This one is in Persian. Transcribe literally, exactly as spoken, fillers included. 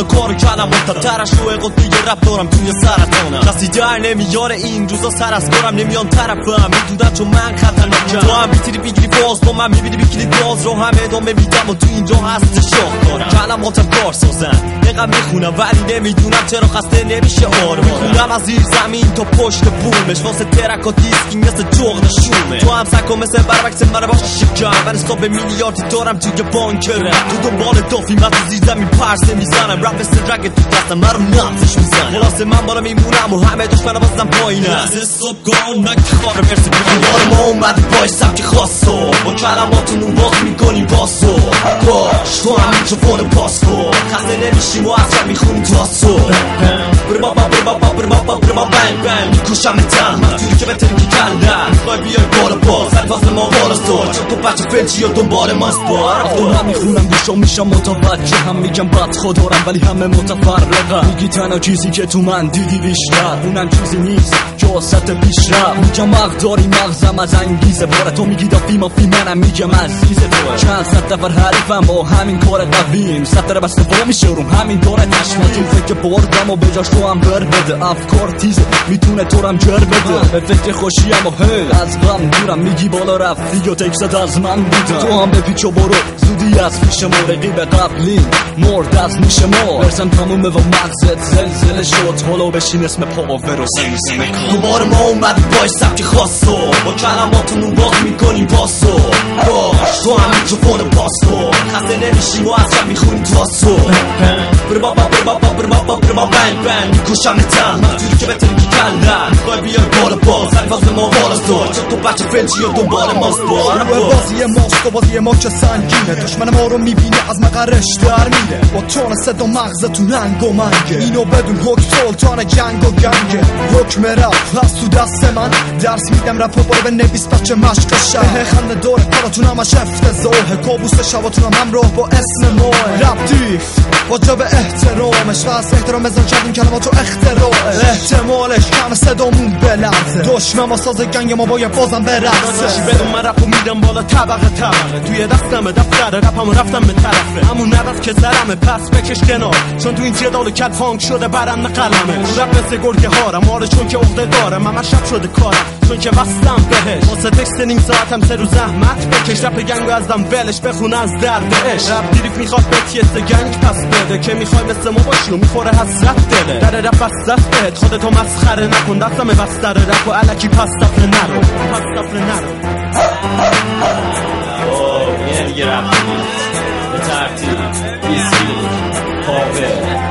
و کارو کردم متترش روی قد دیگه رپ دارم توی سرطانم کسی در نمیاره این روزا سر از کارم نمیان طرفم میدونن چون من خطرناکم تو هم بیتری بگیری باز با من میبینی بگیری باز رو هم ادامه میدم و تو اینجا هست شاه دارم کلماتم کار سازن اینقدر میخونم ولی نمیدونم چرا خسته نمیشه آرمان میخونم از زیر زمین تا پشت بومش واسه ترک و دیسکی مثل جغد شومه تو هم سکو مثل بربکس من باش شکم من حساب میلیاردی دارم توی بانکره تو دنبال دافی من تو زیر زمین پرسه میزنم رپ استرک تو دستم من رو نفسش میزنم خلاصه من بالا میمونم و همه دشمنم بازم پایینه از صبح گام نکتخوار مرسی بکنم ما اومد بای سبک خاصو با کلماتون باز میکنیم باسو باش تو هم میکروفون پاس کن خسته نمیشیم و اصلا میخونیم تاسو بربا بربا بربا بربا بنگ بنگ میکشم تن من توی که بهتری که کندن خواهی بیای بالا باز سرفاز ما بالا سار چون تو بچه فلچی و دنبال ماست بار من میخونم گوشا میشم متوجه هم میگم بد خودارم ولی همه متفرقم میگی تنها چیزی که تو من دیدی بیشتر اونم چیزی نیست که سطح پیشرفت میگم مقداری مغزم از انگیزه باره تو میگی دافی مافی منم میگم عزیزه تو چند صد نفر حریفم با همین کار قویم ستاره بسته وا میشه روم همین داره تشمه تو فکر بردم و بجاش تو هم بر بده افکار تیزه میتونه تو هم جر بده به فکر خوشیم و هی از غم دورم میگی بالا رفتی و تکست از من بودم تو هم بپیچ و برو زودی از پیش ما رقیب قبلی مرد از میشه ما برسم تمومه و مغزت زلزله شد حالا بشین اسم پاور و زمزمه کن دوباره ما اومد بای سبک خاصو با کلماتون باز میکنیم باسو باش تو هم میکروفون پاس کن خسته نمیشیم و اصلا میخونیم تاسو بربا بربا بربا بربا بنگ بنگ میکشم تن من جوری که بهتری که کندن خواهی بیای بالا باز سرفاز ما بالا سار چون تو بچه فلچی و دنبال ماست بار بازی ماست و بازی ما که سنگینه دشمن ما رو میبینه از مقرش در میره با تون صدا مغزتون رنگ و منگه اینو بدون حکم سلطان جنگ و گنگه حکم رپ هست تو دست من درس میدم رپ و باره به نویس بچه مشق شهر خنده داره کاراتون همش افتضاحه کابوس شباتون هم همراه با اسم ماه رپ دیف واجب احترامش و از احترام بزن کردیم کلماتو اختراعه احتمالش کم صدامون بلرزه دشمن ما ساز گنگ ما باید بازم برقصه چی بدون من رپو میدم بالا طبقه طبقه توی دستمه دفتر رپمو رفتم به طرفه همون نبض که سرمه پس بکش کنار چون تو این جدال کت فانک شده برنده قلمه رپ مثل گرگه هارم آره چون که عقده دارم همه شب شده کارم چون که وستم بهش واسه تکست نیم ساعتم سه روز زحمت بکش رپ گنگو ازم ولش بخونه از درد عشق رپ دیریف میخواد بتیست گنگ پس بده که میخوای مثل ما باشی و میخوره حسرت دله در رپ بستت بهت خودتو مسخره نکن دستم بستر رپ و علکی پس دفله نرو پس دفله نرو اوه یه دیگه رپ به ترتیب بیسکی پاپه